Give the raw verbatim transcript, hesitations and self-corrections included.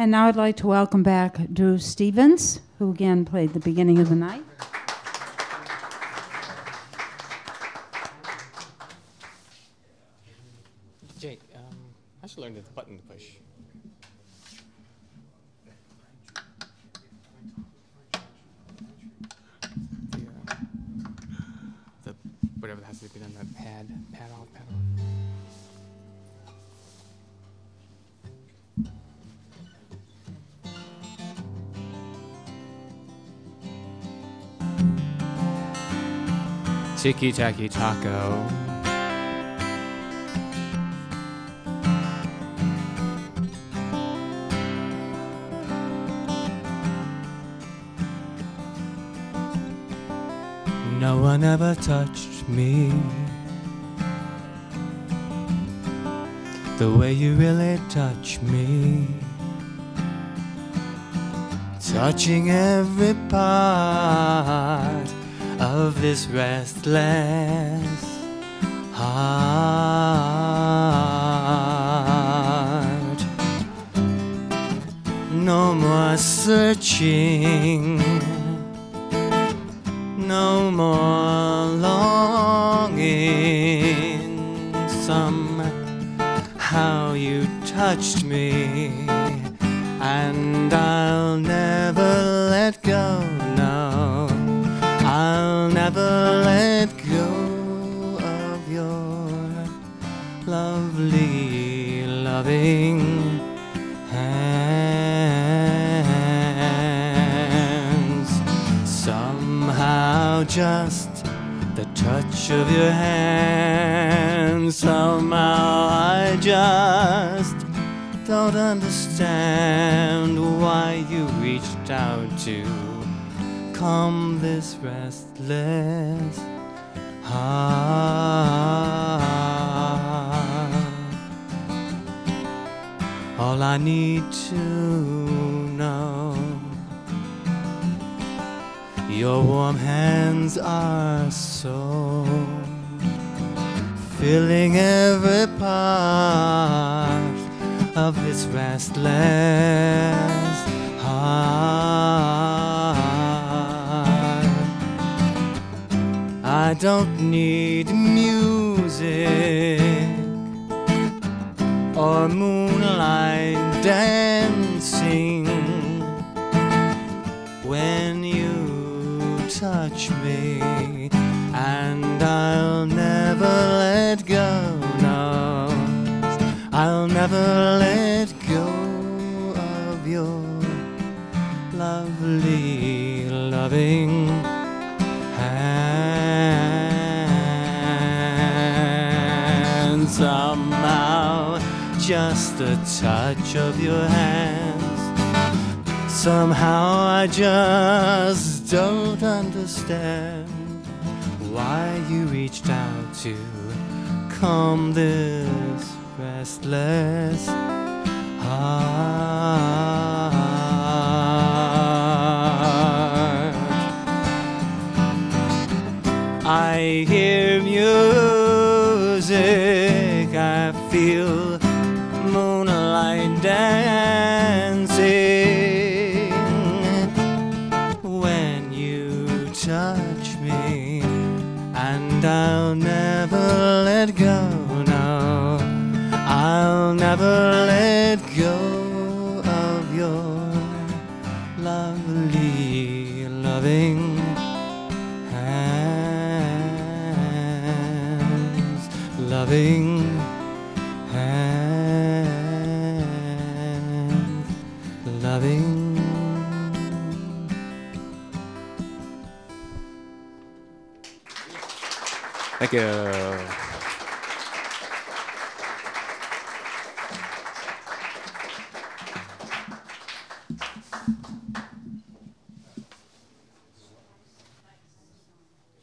And now I'd like to welcome back Drew Stevens, who again played the beginning of the night. Jake, um, I should learn this button to push. The, uh, the whatever has to be on that pad, pad off, pad on. Chicky Tacky Taco. No one ever touched me the way you really touch me, touching every part of this restless heart. No more searching, no more longing. Somehow you touched me, and I'll never let go. No, I'll never let go of your lovely, loving hands. Somehow just the touch of your hand, somehow I just don't understand why you reached out to calm this restless heart. All I need to know, your warm hands are so filling every part of this restless heart. I don't need music or moonlight dancing when you touch me, and I'll never let go. No, I'll never let go of your lovely, loving hand. Somehow just the touch of your hands, somehow I just don't understand why you reached out to calm this restless heart. I hear music, I feel moonlight dancing when you touch me, and I'll never let go. No, I'll never let go of your lovely, loving hands, loving hands, loving. Thank you.